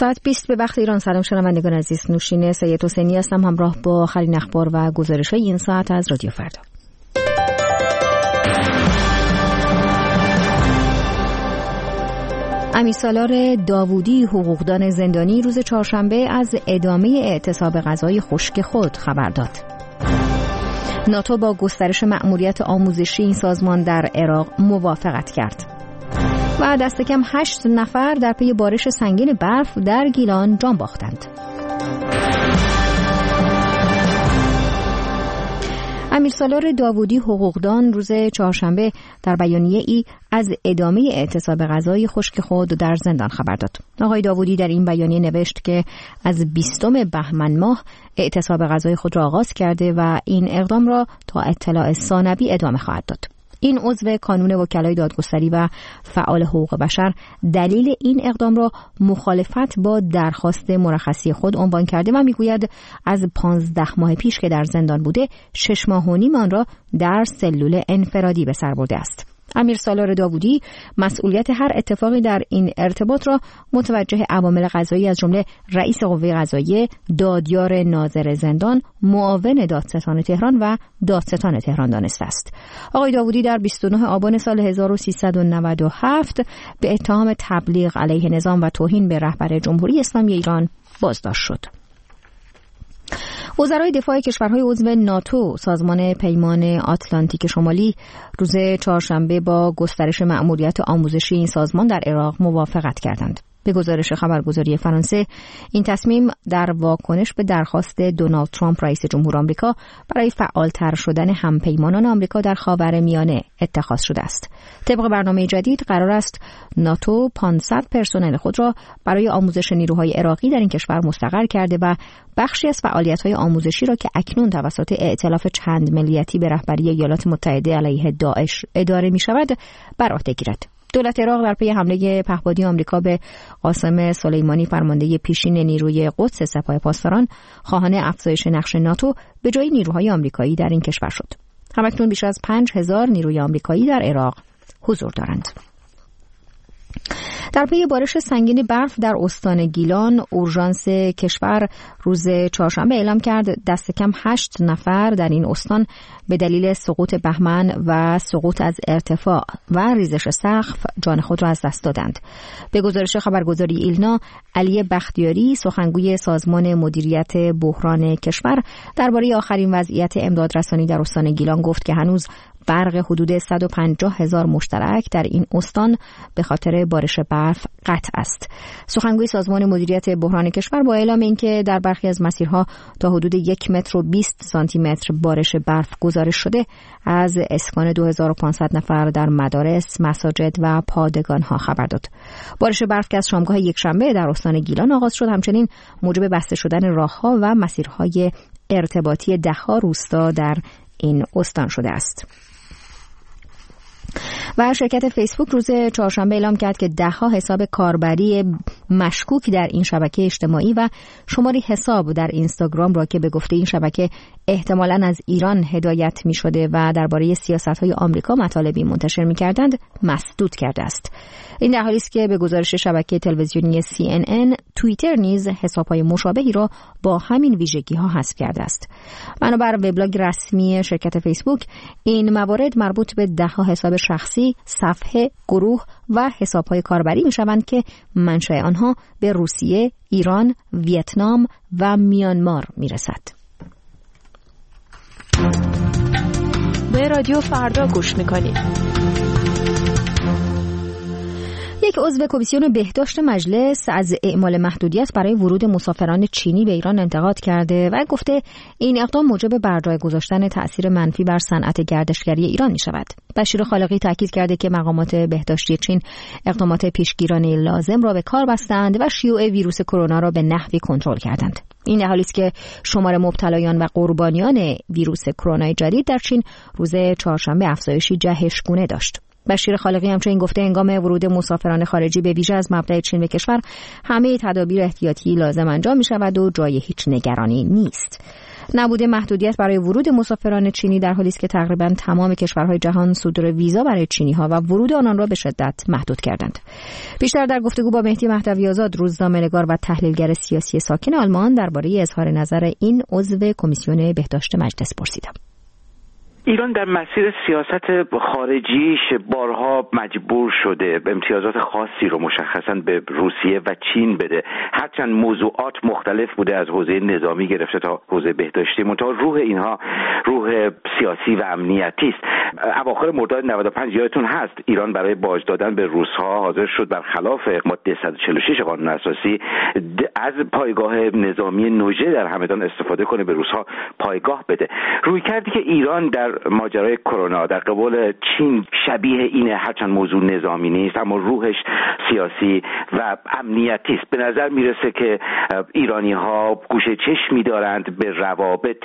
ساعت 20 به وقت ایران. سلام شنوندگان عزیز، نوشین سید حسینی هستم همراه با آخرین اخبار و گزارش‌های این ساعت از رادیو فردا. امیرسالار داوودی حقوقدان زندانی روز چهارشنبه از ادامه اعتصاب غذای خشک خود خبر داد. ناتو با گسترش مأموریت آموزشی این سازمان در عراق موافقت کرد. و دست کم 8 نفر در پی بارش سنگین برف در گیلان جان باختند. امیرسالار داوودی حقوقدان روز چهارشنبه در بیانیه ای از ادامه اعتصاب غذای خشک خود در زندان خبر داد. آقای داوودی در این بیانیه نوشت که از 20 بهمن ماه اعتصاب غذای خود را آغاز کرده و این اقدام را تا اطلاع ثانوی ادامه خواهد داد. این عضو کانون وکلای دادگستری و فعال حقوق بشر دلیل این اقدام را مخالفت با درخواست مرخصی خود عنوان کرده و میگوید از 15 ماه پیش که در زندان بوده 6 ماه و نیم آن را در سلول انفرادی به سر برده است. امیرسالار داوودی مسئولیت هر اتفاقی در این ارتباط را متوجه عوامل قضایی از جمله رئیس قوه قضاییه، دادیار ناظر زندان، معاون دادستان تهران و دادستان تهران دانسته است. آقای داوودی در 29 آبان سال 1397 به اتهام تبلیغ علیه نظام و توهین به رهبر جمهوری اسلامی ایران بازداشت شد. وزرای دفاع کشورهای عضو ناتو سازمان پیمان آتلانتیک شمالی روز چهارشنبه با گسترش مأموریت آموزشی این سازمان در عراق موافقت کردند. به گزارش خبرگزاری فرانسه، این تصمیم در واکنش به درخواست دونالد ترامپ رئیس جمهور آمریکا برای فعالتر شدن همپیمانان آمریکا در خاورمیانه اتخاذ شده است. طبق برنامه جدید قرار است ناتو 500 پرسنل خود را برای آموزش نیروهای عراقی در این کشور مستقر کرده و بخشی از فعالیت‌های آموزشی را که اکنون توسط ائتلاف چند ملیتی به رهبری ایالات متحده علیه داعش اداره می‌شود بر عهده گیرد. دولت عراق در پی حمله پهپادی آمریکا به قاسم سلیمانی فرمانده پیشین نیروی قدس سپاه پاسداران خواهان افزایش نقش ناتو به جای نیروهای آمریکایی در این کشور شد. همکنون بیش از 5000 نیروی آمریکایی در عراق حضور دارند. در پی بارش سنگین برف در استان گیلان، اورژانس کشور روز چهارشنبه اعلام کرد دست کم 8 نفر در این استان به دلیل سقوط بهمن و سقوط از ارتفاع و ریزش سقف جان خود را از دست دادند. به گزارش خبرگزاری ایلنا، علی بختیاری سخنگوی سازمان مدیریت بحران کشور درباره آخرین وضعیت امدادرسانی در استان گیلان گفت که هنوز برق حدود 150,000 مشترک در این استان به خاطر بارش برف قطع است. سخنگوی سازمان مدیریت بحران کشور با اعلام اینکه در برخی از مسیرها تا حدود 1 متر و 20 سانتی متر بارش برف گزارش شده، از اسکان 2500 نفر در مدارس، مساجد و پادگان‌ها خبر داد. بارش برف که از شامگاه یکشنبه در استان گیلان آغاز شد، همچنین موجب بسته شدن راه‌ها و مسیرهای ارتباطی ده‌ها روستا در این استان شده است. و شرکت فیسبوک روز چهارشنبه اعلام کرد که 10 حساب کاربری مشکوک در این شبکه اجتماعی و شماری حساب در اینستاگرام را که به گفته این شبکه احتمالاً از ایران هدایت می شده و درباره سیاست‌های آمریکا مطالبی منتشر می کردند مسدود کرده است. این در حالی است که به گزارش شبکه تلویزیونی CNN، توییتر نیز حساب‌های مشابهی را با همین ویژگی‌ها حذف کرده است. بنابر وبلاگ رسمی شرکت فیسبوک، این موارد مربوط به 10 حساب شخصی، صفحه، گروه و حساب‌های کاربری می‌شوند که منشأ آنها به روسیه، ایران، ویتنام و میانمار می‌رسد. به رادیو فردا گوش می‌کنید. یک عضو کمیسیون بهداشت مجلس از اعمال محدودیت برای ورود مسافران چینی به ایران انتقاد کرده و گفته این اقدام موجب بر جای گذاشتن تأثیر منفی بر صنعت گردشگری ایران می شود. بشیر خالقی تاکید کرده که مقامات بهداشتی چین اقدامات پیشگیرانه لازم را به کار بستند و شیوع ویروس کرونا را به نحوی کنترل کردند. این در حالی است که شمار مبتلایان و قربانیان ویروس کرونا جدید در چین روز چهارشنبه افزایشی جهشگونه داشت. بشیر خالقی همچنین گفته هنگام ورود مسافران خارجی به ویژه از مبدأ چین به کشور همه تدابیر احتیاطی لازم انجام می شود و جای هیچ نگرانی نیست. نبوده محدودیت برای ورود مسافران چینی در حالی است که تقریبا تمام کشورهای جهان صدور ویزا برای چینی‌ها و ورود آنان را به شدت محدود کردند. بیشتر در گفتگو با مهدی مهدوی‌آزاد، روزنامه‌نگار و تحلیلگر سیاسی ساکن آلمان، درباره اظهار نظر این عضو کمیسیون بهداشت مجلس پرسیدم. ایران در مسیر سیاست خارجیش بارها مجبور شده امتیازات خاصی رو مشخصاً به روسیه و چین بده. هرچند موضوعات مختلف بوده، از حوزه نظامی گرفته تا حوزه بهداشتی، منتها روح اینها روح سیاسی و امنیتی است. اواخر مرداد 95 یادتون هست ایران برای باج دادن به روس‌ها حاضر شد برخلاف ماده 146 قانون اساسی از پایگاه نظامی نوژه در همدان استفاده کنه، به روس‌ها پایگاه بده. رویکردی که ایران در ماجرای کرونا در قبال چین شبیه اینه، هرچند موضوع نظامی نیست اما روحش سیاسی و امنیتی است. به نظر میرسه که ایرانی‌ها گوشه چشمی دارند به روابط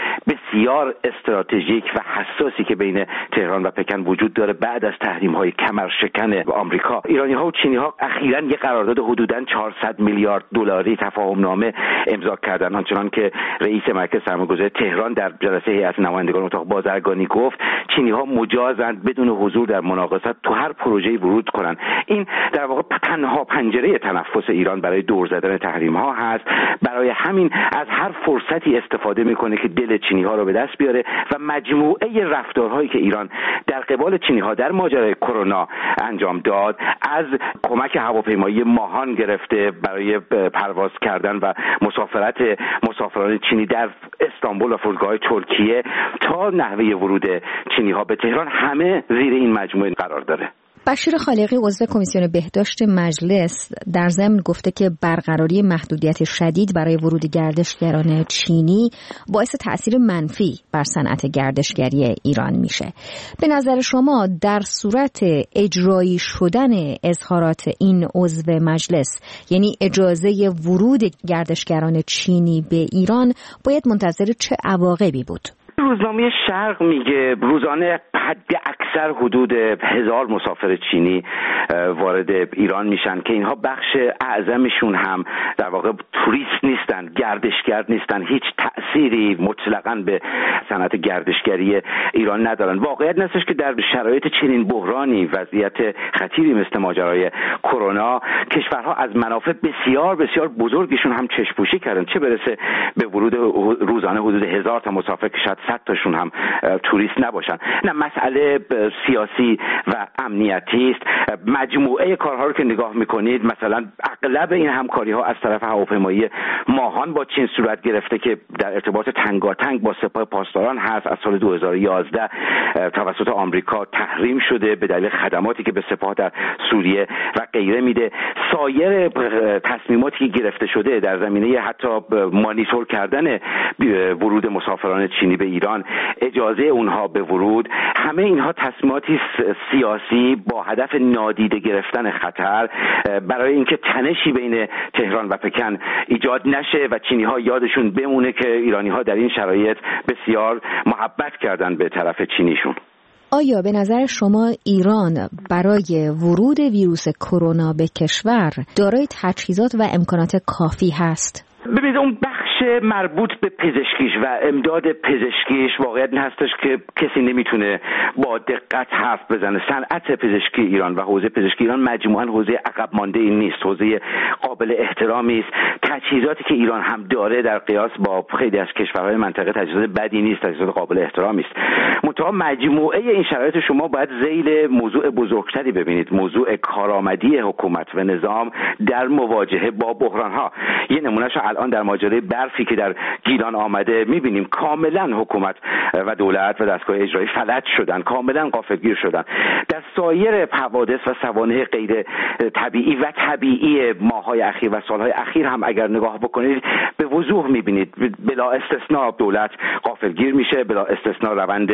بسیار استراتژیک و حساسی که بین تهران و پکن وجود داره بعد از تحریم‌های کمرشکن آمریکا. ایرانی‌ها و چینی‌ها اخیراً یک قرارداد حدوداً 400 میلیارد دلاری تفاهم نامه امضا کردند، آنچنان که رئیس مرکز سرمایه‌گذاری تهران در جلسه هیئت نمایندگان اتاق بازرگانی گفت چینی‌ها مجازند بدون حضور در مناقصات تو هر پروژه‌ای ورود کنند. این در واقع تنها پنجره تنفس ایران برای دور زدن تحریم‌ها هست. برای همین از هر فرصتی استفاده می‌کنه که دل چینی‌ها رو به دست بیاره و مجموعه رفتارهایی که ایران در قبال چینی‌ها در ماجرای کرونا انجام داد، از کمک هواپیمایی ماهان گرفته برای پرواز کردن و مسافرت مسافران چینی در استانبول و فرودگاه ترکیه تا نحوه ورود چینی‌ها به تهران، همه زیر این مجموعه قرار داره. بشیر خالقی عضو کمیسیون بهداشت مجلس در ضمن گفته که برقراری محدودیت شدید برای ورود گردشگران چینی باعث تأثیر منفی بر صنعت گردشگری ایران میشه. به نظر شما در صورت اجرایی شدن اظهارات این عضو مجلس، یعنی اجازه ورود گردشگران چینی به ایران، باید منتظر چه عواقبی بود؟ روزنامه شرق میگه روزانه حد اکثر حدود 1000 مسافر چینی وارد ایران میشن که اینها بخش اعظمشون هم در واقع توریست نیستن، گردشگر نیستن، هیچ تأثیری مطلقاً به صنعت گردشگری ایران ندارن. واقعیت هستش که در شرایط چنین بحرانی، وضعیت خطیری مثل ماجرای کرونا، کشورها از منافع بسیار بسیار بزرگشون هم چشم‌پوشی کردن، چه برسه به ورود روزانه حدود 1000 تا مسافر که شاید 100 تاشون هم توریست نباشن. نه، مسئله سیاسی و امنیتی است. مجموعه کارها رو که نگاه میکنید، مثلا اغلب این همکاری ها از طرف هواپیمایی ماهان با چین صورت گرفته که در ارتباط تنگاتنگ با سپاه پاسداران هست. از سال 2011 توسط آمریکا تحریم شده به دلیل خدماتی که به سپاه در سوریه و غیره میده. سایر تصمیماتی که گرفته شده در زمینه حتی مانیتور کردن ورود مسافران چینی به ایران، اجازه اونها به ورود، همه اینها تصمیماتی سیاسی با هدف نادیده گرفتن خطر برای اینکه تنشی بین تهران و پکن ایجاد نشه و چینی‌ها یادشون بمونه که ایرانی‌ها در این شرایط بسیار محبت کردن به طرف چینیشون. آیا به نظر شما ایران برای ورود ویروس کرونا به کشور دارای تجهیزات و امکانات کافی هست؟ ببینید، اون بخش مربوط به پزشکیش و امداد پزشکیش واقعیت این هستش که کسی نمیتونه با دقت حرف بزنه. صنعت پزشکی ایران و حوزه پزشکی ایران مجموعاً حوزه عقب مانده ای نیست، حوزه قابل احترامی است. تجهیزاتی که ایران هم داره در قیاس با خیلی از کشورهای منطقه تجهیزات بدی نیست، تجهیزات قابل احترامی است. منتها مجموعه این شرایط شما باید ذیل موضوع بزرگتری ببینید، موضوع کارآمدی حکومت و نظام در مواجهه با بحران‌ها. یه نمونهش الان در ماجرای برفی که در گیلان آمده میبینیم کاملا حکومت و دولت و دستگاه اجرایی فلج شدن، کاملا غافلگیر شدن. در سایر حوادث و سوانح غیر طبیعی و طبیعی ماه‌های اخیر و سال‌های اخیر هم اگر نگاه بکنید به وضوح میبینید بلا استثناء دولت غافلگیر میشه، بلا استثناء روند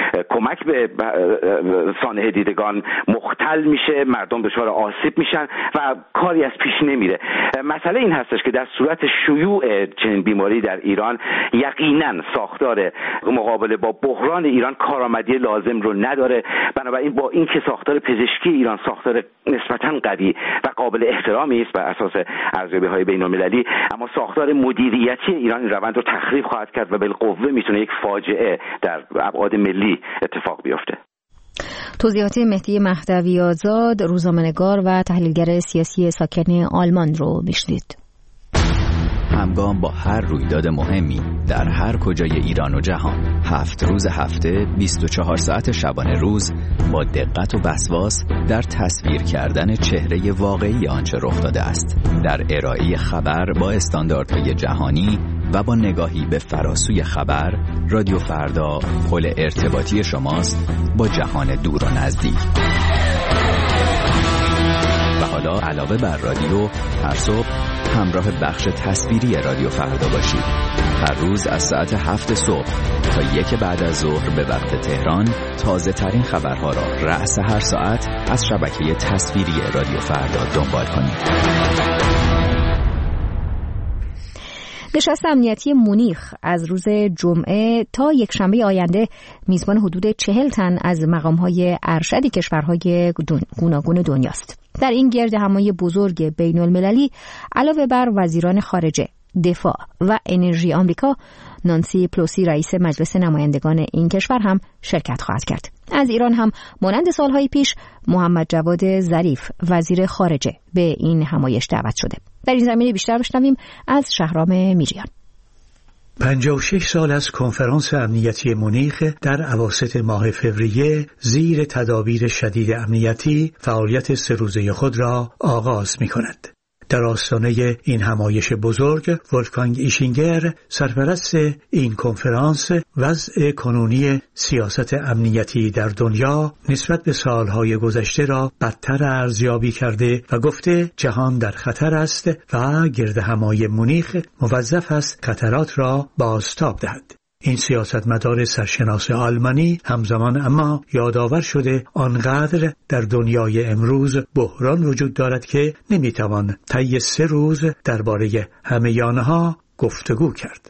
کمک به سانحه دیدگان مختل میشه، مردم دچار آسیب میشن و کاری از پیش نمیره. مسئله این هستش که در صورت شیوع چنین بیماری در ایران یقینا ساختار مقابله با بحران ایران کارآمدی لازم رو نداره. بنابراین با اینکه ساختار پزشکی ایران ساختار نسبتاً قوی و قابل احترامی است بر اساس ارزیابی‌های بین‌المللی، اما ساختار مدیریتی ایران این روند رو تخریب خواهد کرد و بالقوه میتونه یک فاجعه در ابعاد ملی اتفاق بیفته. توضیحات مهدی مهدوی آزاد، روزنامه‌نگار و تحلیلگر سیاسی ساکن آلمان رو میشنید. همگام با هر رویداد مهمی در هر کجای ایران و جهان، 7 روز هفته 24 ساعت شبانه روز با دقت و وسواس در تصویر کردن چهره واقعی آنچه رخ داده است، در ارائه خبر با استانداردهای جهانی و با نگاهی به فراسوی خبر، رادیو فردا پل ارتباطی شماست با جهان دور و نزدیک. و حالا علاوه بر رادیو، هر صبح همراه بخش تصویری رادیو فردا باشید. هر روز از ساعت 7 صبح تا 1 بعد از ظهر به وقت تهران تازه ترین خبرها را رأس هر ساعت از شبکه تصویری رادیو فردا دنبال کنید. نشست امنیتی مونیخ از روز جمعه تا یکشنبه آینده میزبان حدود 40 تن از مقام‌های ارشد کشورهای گوناگون دنیاست. در این گرد همایی بزرگ بین المللی علاوه بر وزیران خارجه، دفاع و انرژی آمریکا، نانسی پلوسی رئیس مجلس نمایندگان این کشور هم شرکت خواهد کرد. از ایران هم مانند سالهای پیش محمد جواد ظریف وزیر خارجه به این همایش دعوت شده. در این زمینه بیشتر بشنویم از شهرام میریان. 56 سال از کنفرانس امنیتی مونیخ در اواسط ماه فوریه زیر تدابیر شدید امنیتی فعالیت 3 روزه خود را آغاز می‌کند. در آستانه این همایش بزرگ، ولفگانگ ایشینگر، سرپرست این کنفرانس، وضع کنونی سیاست امنیتی در دنیا نسبت به سالهای گذشته را بدتر ارزیابی کرده و گفته جهان در خطر است و گرد همایی مونیخ موظف است خطرات را بازتاب دهد. این سیاستمدار سرشناس آلمانی همزمان اما یادآور شده آنقدر در دنیای امروز بحران وجود دارد که نمیتوان طی 3 روز درباره همه آنها گفتگو کرد.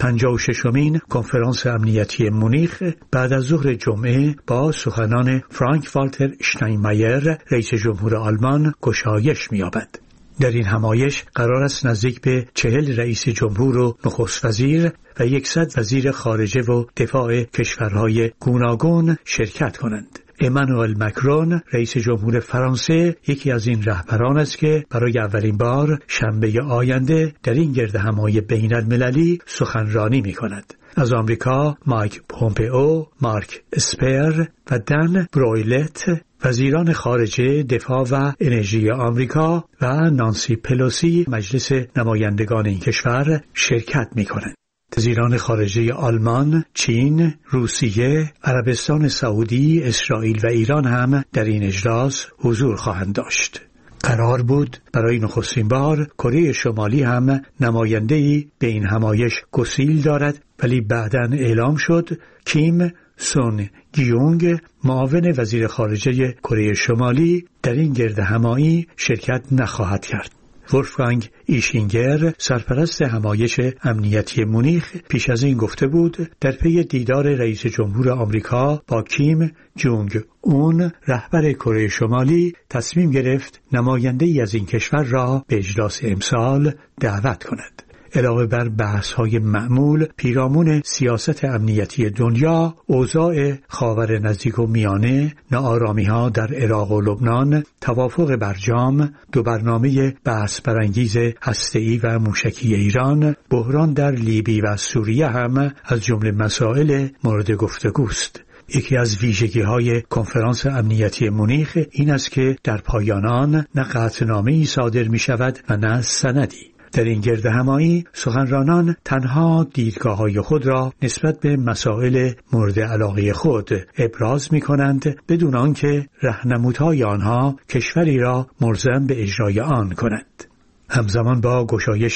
56مین کنفرانس امنیتی مونیخ بعد از ظهر جمعه با سخنان فرانک والتر اشتاینمایر رئیس جمهور آلمان گشایش می‌یابد. در این همایش قرار است نزدیک به 40 رئیس جمهور و نخست وزیر و 100 وزیر خارجه و دفاع کشورهای گوناگون شرکت کنند. امانوئل مکرون رئیس جمهور فرانسه یکی از این رهبران است که برای اولین بار شنبه آینده در این گرد همایی بین المللی سخنرانی می کند. از آمریکا مایک پومپئو، مارک اسپر و دن برویلت وزیران خارجه، دفاع و انرژی آمریکا و نانسی پلوسی مجلس نمایندگان این کشور شرکت می کنند. وزیران خارجه آلمان، چین، روسیه، عربستان سعودی، اسرائیل و ایران هم در این اجلاس حضور خواهند داشت. قرار بود برای نخستین بار کره شمالی هم نماینده‌ای به این همایش گسیل دارد، ولی بعداً اعلام شد کیم سون گیونگ معاون وزیر خارجه کره شمالی در این گرد همایی شرکت نخواهد کرد. ولفگانگ ایشینگر سرپرست همایش امنیتی مونیخ پیش از این گفته بود در پی دیدار رئیس جمهور آمریکا با کیم جونگ اون رهبر کره شمالی تصمیم گرفت نماینده‌ای از این کشور را به اجلاس امسال دعوت کند. علاوه بر بحث‌های معمول پیرامون سیاست امنیتی دنیا، اوضاع خاور نزدیک و میانه، ناآرامی‌ها در عراق و لبنان، توافق برجام، 2 برنامه بحث برانگیز هسته‌ای و موشکی ایران، بحران در لیبی و سوریه هم از جمله مسائل مورد گفتگوست. یکی از ویژگی‌های کنفرانس امنیتی مونیخ این است که در پایان آن نه قطعنامه‌ای صادر می‌شود و نه سندی. در این گرد همایی سخنرانان تنها دیدگاه‌های خود را نسبت به مسائل مورد علاقه خود ابراز می‌کنند بدون آنکه راهنمودهای آنها کشوری را ملزم به اجرای آن کنند. همزمان با گشایش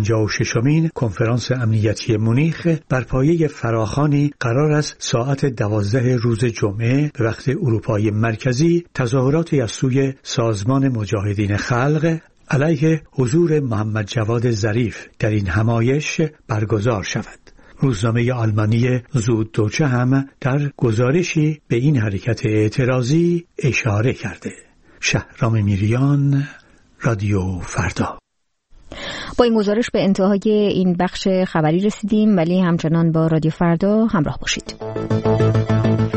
56مین کنفرانس امنیتی مونیخ بر پایه فراخوانی قرار است ساعت 12 روز جمعه به وقت اروپای مرکزی تظاهراتی از سوی سازمان مجاهدین خلق علیه حضور محمد جواد ظریف در این همایش برگزار شود. روزنامه آلمانی زوددوچه هم در گزارشی به این حرکت اعتراضی اشاره کرده. شهرام میریان، رادیو فردا. با این گزارش به انتهای این بخش خبری رسیدیم، ولی همچنان با رادیو فردا همراه باشید.